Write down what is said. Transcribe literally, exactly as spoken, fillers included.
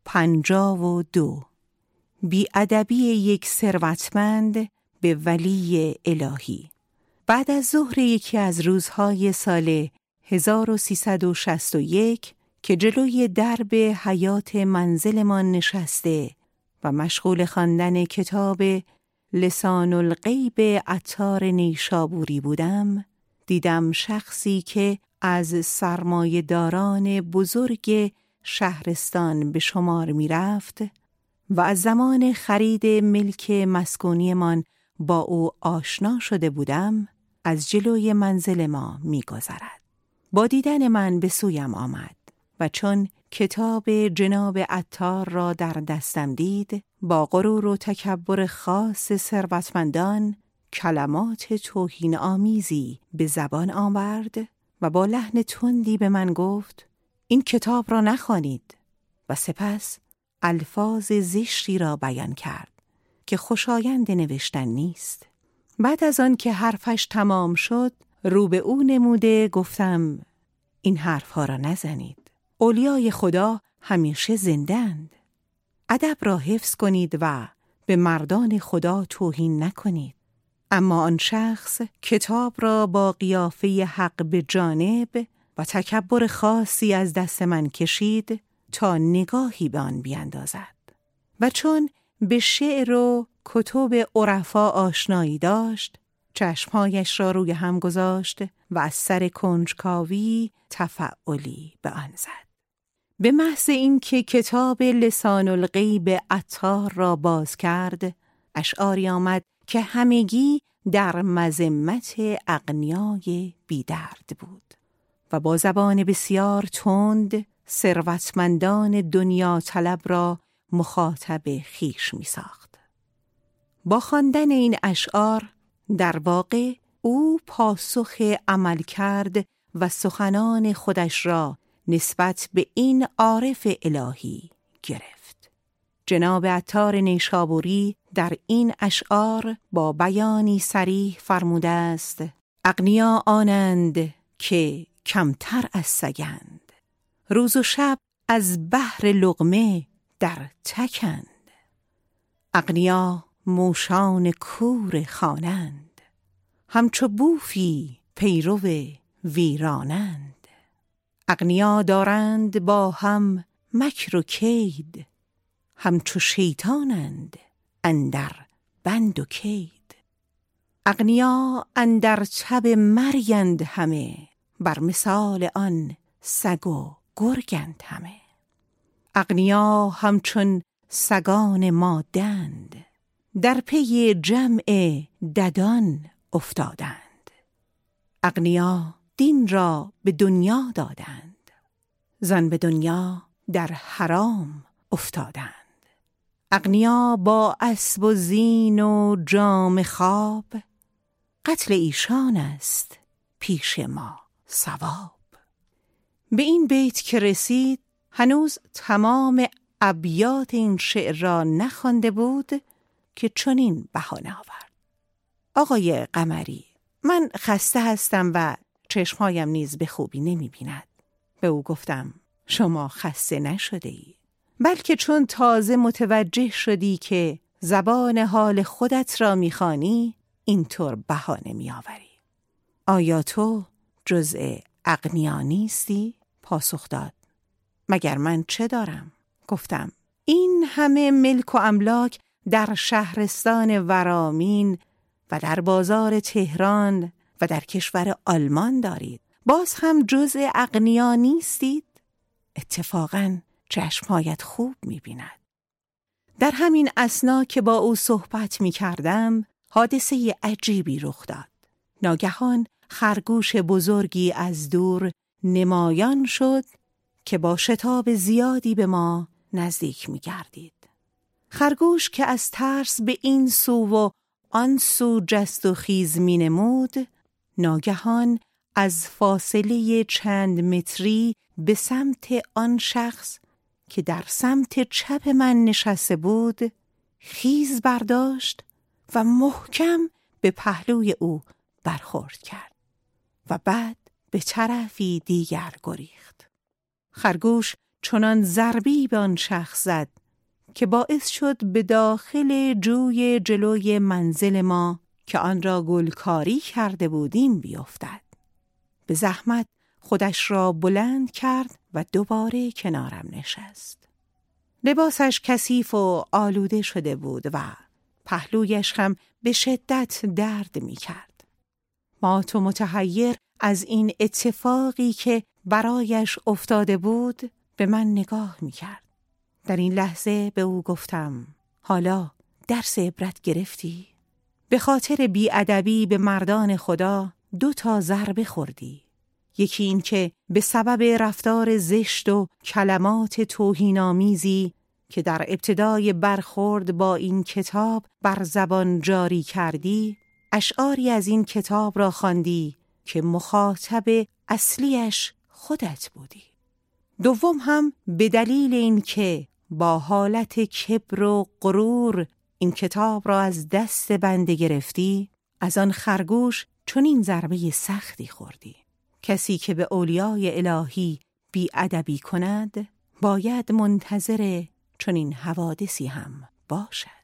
پنجاه و دو. بی‌ادبی یک ثروتمند به ولی الهی. بعد از ظهر یکی از روزهای سال هزار و سیصد و شصت و یک که جلوی درب حیاط منزلمان نشسته و مشغول خواندن کتاب لسان الغیب عطار نیشابوری بودم، دیدم شخصی که از سرمایه‌داران بزرگ شهرستان به شمار می رفت و از زمان خرید ملک مسکونیمان با او آشنا شده بودم، از جلوی منزل ما می گذرد. با دیدن من به سویم آمد و چون کتاب جناب عطار را در دستم دید، با غرور و تکبر خاص ثروتمندان کلمات توهین آمیزی به زبان آورد و با لحن تندی به من گفت این کتاب را نخوانید و سپس الفاظ زشتی را بیان کرد که خوشایند نوشتن نیست. بعد از آن که حرفش تمام شد، رو به او نموده گفتم این حرفها را نزنید. اولیای خدا همیشه زندند. ادب را حفظ کنید و به مردان خدا توهین نکنید. اما آن شخص کتاب را با قیافه حق به جانب و تکبر خاصی از دست من کشید تا نگاهی به آن بیندازد و چون به شعر و کتب عرفا آشنایی داشت، چشمهایش را روی هم گذاشت و از سر کنجکاوی تفعلی به آن زد. به محض اینکه کتاب لسان الغیب عطار را باز کرد، اشعاری آمد که همگی در مذمت اغنیای بیدرد بود و با زبان بسیار تند ثروتمندان دنیا طلب را مخاطب خیش می ساخت. با خواندن این اشعار در واقع او پاسخ عمل کرد و سخنان خودش را نسبت به این عارف الهی گرفت. جناب عطار نیشابوری در این اشعار با بیانی صریح فرموده است: اغنیا آنند که کمتر از سگند، روز و شب از بحر لقمه در تکند. اغنیا موشان کور خوانند، همچو بوفی پیرو ویرانند. اغنیا دارند با هم مکر و کید، همچو شیطانند اندر بند و کید. اغنیا اندر تب مرگند همه، بر مثال آن سگ و گرگند همه. اغنیا همچون سگان مادند، در پی جمع ددان افتادند. اغنیا دین را به دنیا دادند، زن به دنیا در حرام افتادند. اغنیا با اسب و زین و جام خواب، قتل ایشان است پیش ما ثواب. به این بیت که رسید هنوز تمام ابیات این شعر را نخوانده بود که چنین بهانه آورد: آقای قمری، من خسته هستم و چشمهایم نیز به خوبی نمی بیند. به او گفتم شما خسته نشده ای، بلکه چون تازه متوجه شدی که زبان حال خودت را می خوانی اینطور بهانه می آوری. آیا تو جزء اغنیا نیستی؟ پاسخ داد: مگر من چه دارم؟ گفتم این همه ملک و املاک در شهرستان ورامین و در بازار تهران و در کشور آلمان دارید، باز هم جزء اغنیا نیستید؟ اتفاقاً چشمهایت خوب می بیند. در همین اثنا که با او صحبت می کردم، حادثه عجیبی رخ داد. ناگهان خرگوش بزرگی از دور نمایان شد که با شتاب زیادی به ما نزدیک می گردید. خرگوش که از ترس به این سو و آن سو جست و خیز می نمود، ناگهان از فاصله چند متری به سمت آن شخص که در سمت چپ من نشسته بود خیز برداشت و محکم به پهلوی او برخورد کرد و بعد به طرفی دیگر گریخت. خرگوش چنان ضربی به آن شخص زد که باعث شد به داخل جوی جلوی منزل ما که آن را گلکاری کرده بودیم بیفتد. به زحمت خودش را بلند کرد و دوباره کنارم نشست. لباسش کثیف و آلوده شده بود و پهلویش هم به شدت درد می کرد. مات و متحیر از این اتفاقی که برایش افتاده بود به من نگاه می کرد. در این لحظه به او گفتم: حالا درس عبرت گرفتی؟ به خاطر بی‌ادبی به مردان خدا دو تا ضربه خوردی. یکی این که به سبب رفتار زشت و کلمات توهین‌آمیزی که در ابتدای برخورد با این کتاب بر زبان جاری کردی، اشعاری از این کتاب را خواندی که مخاطب اصلیش خودت بودی. دوم هم به دلیل این که با حالت کبر و غرور این کتاب را از دست بنده گرفتی، از آن خرگوش چون این ضربه سختی خوردی. کسی که به اولیای الهی بی‌ادبی کند باید منتظر چون این حوادثی هم باشد.